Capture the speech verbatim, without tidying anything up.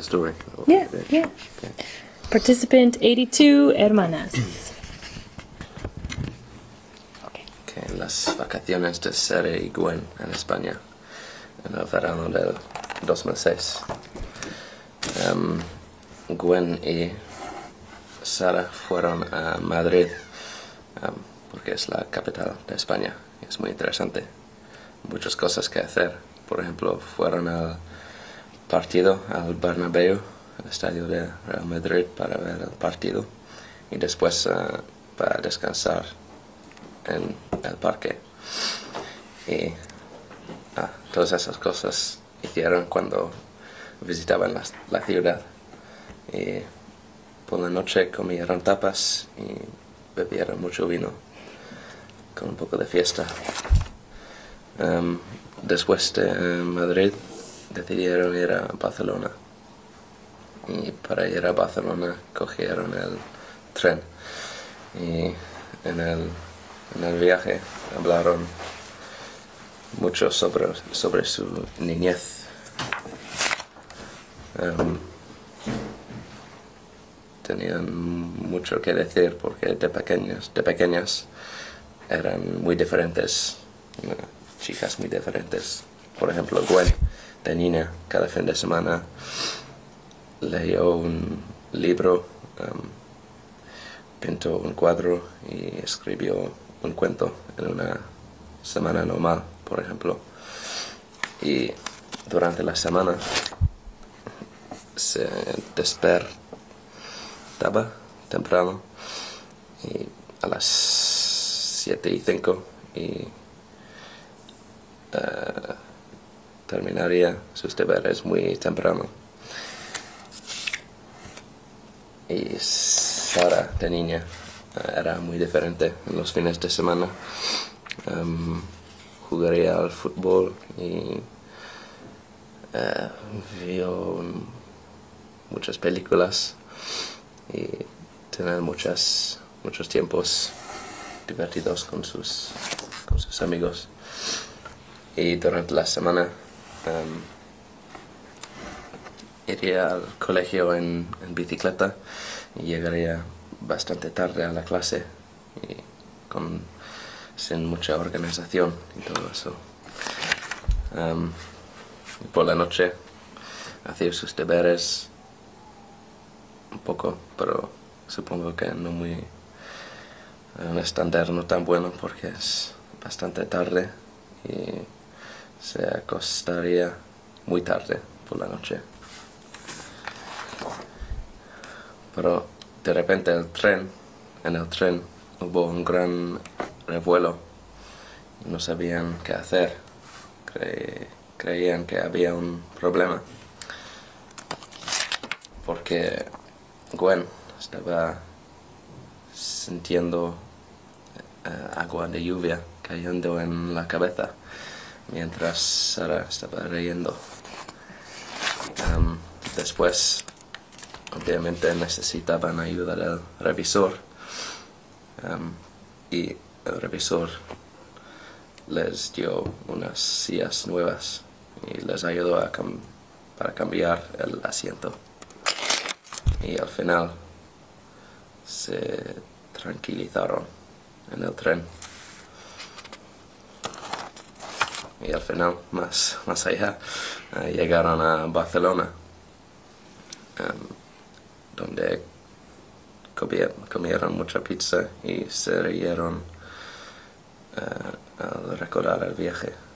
story? Yeah, yeah. Okay. Participant eighty-two, hermanas. Okay. Okay, las vacaciones de Sara y Gwen en España en el verano del dos mil seis. Um, Gwen y Sara fueron a Madrid um, porque es la capital de España. Es muy interesante. Muchas cosas que hacer. Por ejemplo, fueron al partido, al Bernabéu, al estadio de Real Madrid, para ver el partido. Y después uh, para descansar en el parque. Y ah, todas esas cosas hicieron cuando visitaban la, la ciudad. Y por la noche comieron tapas y bebieron mucho vino, con un poco de fiesta. Um, después de Madrid decidieron ir a Barcelona. Y para ir a Barcelona cogieron el tren. Y en el, en el viaje hablaron mucho sobre, sobre su niñez. Um, tenían mucho que decir porque de pequeñas, de pequeñas eran muy diferentes, uh, chicas muy diferentes. Por ejemplo, Gwen, de niña, cada fin de semana leyó un libro, um, pintó un cuadro y escribió un cuento en una semana normal, por ejemplo. Y durante la semana se despertaba temprano y a las siete y cinco y uh, terminaría sus deberes muy temprano. Y Sara, de niña, uh, era muy diferente en los fines de semana. Um, jugaría al fútbol y uh, vio muchas películas y tener muchas, muchos tiempos divertidos con sus, con sus amigos. Y durante la semana um, iría al colegio en, en bicicleta y llegaría bastante tarde a la clase y con, sin mucha organización y todo eso. Um, por la noche hacía sus deberes un poco, pero supongo que no muy, un estándar no tan bueno porque es bastante tarde y se acostaría muy tarde por la noche. Pero de repente el tren, en el tren hubo un gran revuelo. No sabían qué hacer. Cre creían que había un problema. Porque Gwen estaba sintiendo uh, agua de lluvia cayendo en la cabeza mientras Sara estaba riendo. Um, después, obviamente, necesitaban ayuda del revisor. Um, y el revisor les dio unas sillas nuevas y les ayudó a cam para cambiar el asiento. Y al final se tranquilizaron en el tren. Y al final, más, más allá, uh, llegaron a Barcelona, um, donde comieron, comieron mucha pizza y se rieron uh, al recordar el viaje.